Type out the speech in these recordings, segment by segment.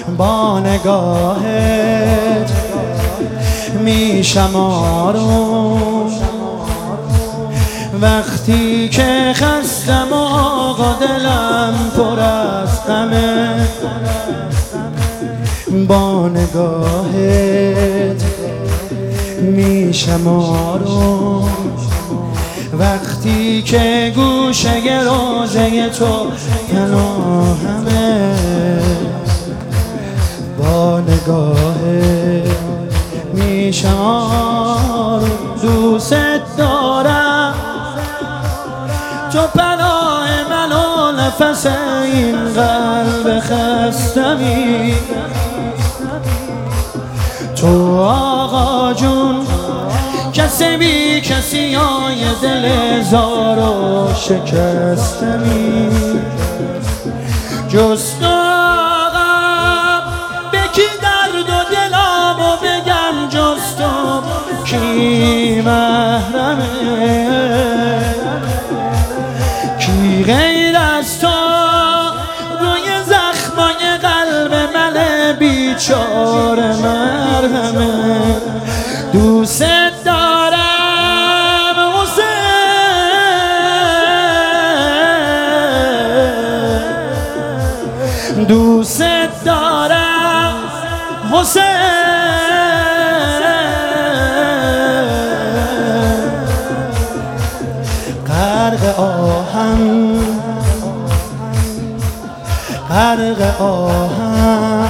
با نگاهت میشم آروم، وقتی که خستم و آقا دلم پر از غمه. با نگاهت میشم آروم، وقتی که گوشه روزه تو پناهمه. با نگاهت میشم آروم، دوست دارم، تو پناه من و نفس این قلب خستمی. تو آقا جون کسی بی کسی های دل زار و شکستمی. جز تو آقا به کی درد و دلم و بگم، جز تو کی محرمه، کی غیر از تو روی زخمای قلب من بیچاره مرهمه. دوست دارم حسین، دوست دارم حسین. غرق آهم، غرق آهم،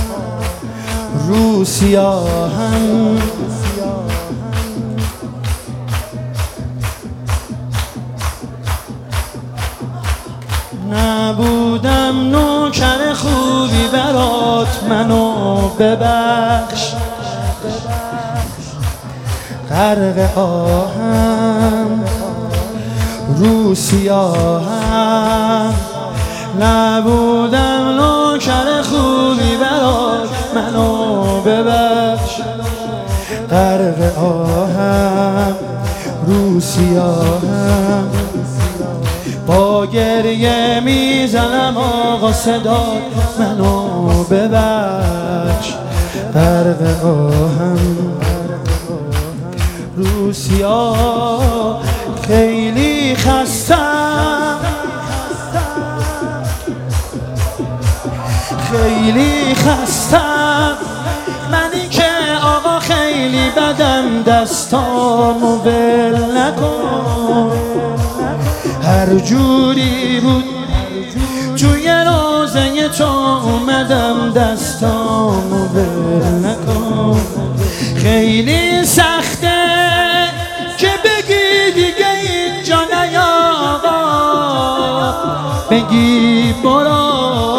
رو سیاهم، نبودم نوکر خوبی برات، منو ببخش. غرق آهم، رو سیاهم، نبودم نوکر خوبی برات، منو ببخش. غرق آهم، رو سیاهم، با گریه میزنم آقا صدات، منو ببخش. غرق آهم، رو سیاه، خیلی خستم، خیلی خستم، منی که آقا خیلی بدم، دستامو ول نکن. هر جوری بود توی روزه تو اومدم، دستامو ول نکن. خیلی سخته که بگی دیگه اینجا نیا آقا، بگی برو.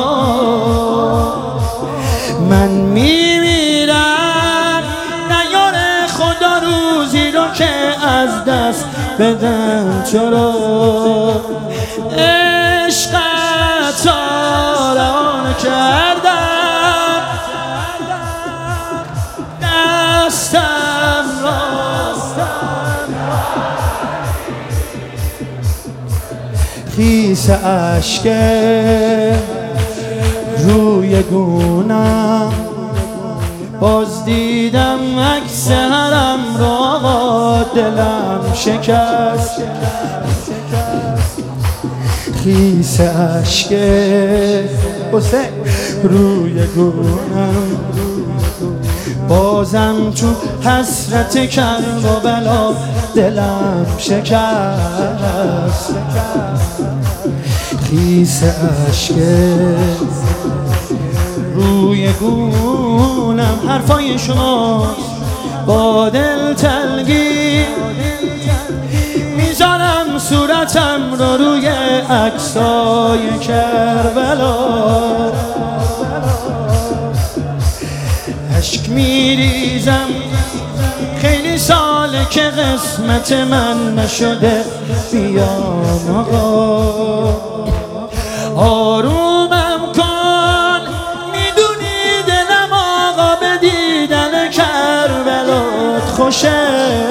من میمیرم نیاره خدا روزی رو که از دست بدم تو رو. عشقت آرام کردم، دستم راستم، خیس اشک روی گونم، باز دیدم عکس حرم رو آقا، دلم شکست. خیس اشک روی گونم، بازم تو حسرت کربلا دلم شکست. خیس اشک روی گونم، حرفای شماست با دل تلگی، میذارم صورتم رو روی عکسای کربلا. اشک میریزم، خیلی ساله که قسمت من نشده بیام آقا. آرومم کن، میدونی دلم آقا به دیدن کربلات خوشه.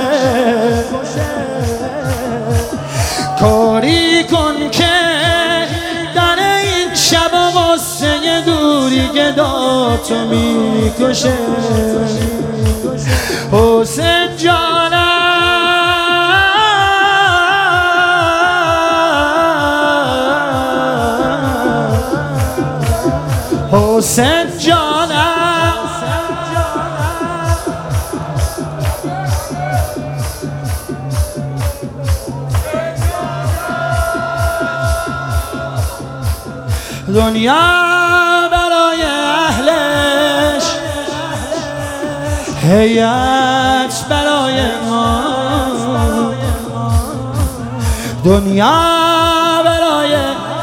کاری کن که در این شب غصه دوری گدا با تو میکشه حسین جانم حسین جانم دنیا برای اهلش هیئت برای ما دنیا برای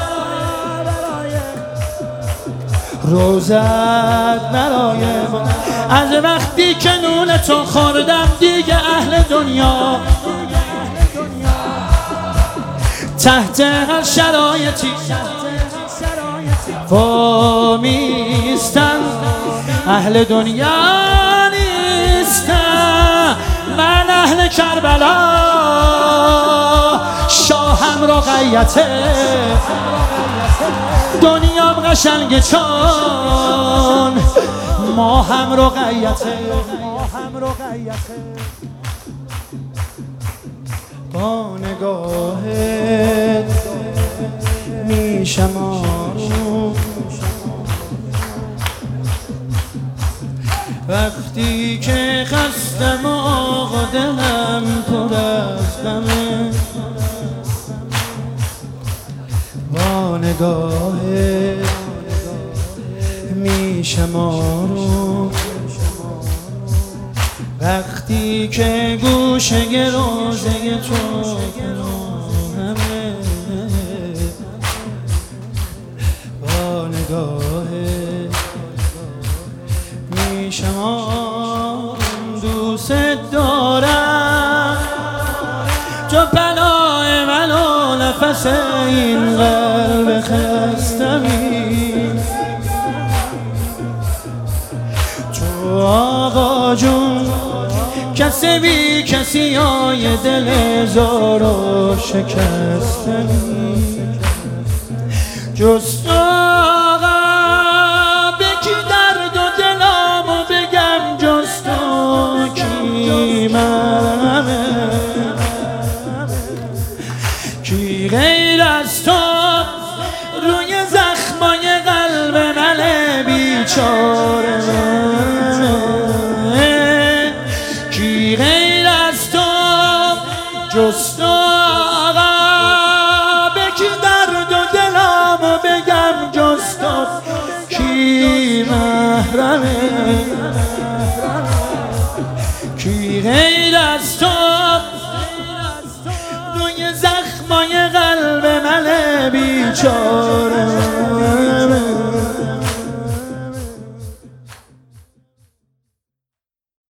روزت برای ما از وقتی که نون تو خوردم دیگه اهل دنیا تحت هر شرایطی وامیستن اهل دنیا نیستن من اهل کربلا شاهم رقیته دنیام قشنگه چون ما هم رقیته با نگاهت میشمارم وقتی که خستم و آقا دلم پر از غمه با نگاهت میشمارم وقتی که گوشه روزه تو همه با نگاهت میشمارم دوست دارم تو پناه من و نفس این قلب خستمی تو آقا جون کسی بی کسی های دل زار و شکستنی جز تو آقا بکی درد و دلامو بگم جز تو کی منمه کی غیر از تو روی زخمای قلب من بیچاره کی غیر از تو جز تو آقا بکی درد و دلامو بگم جز تو کی محرمه کی غیر از تو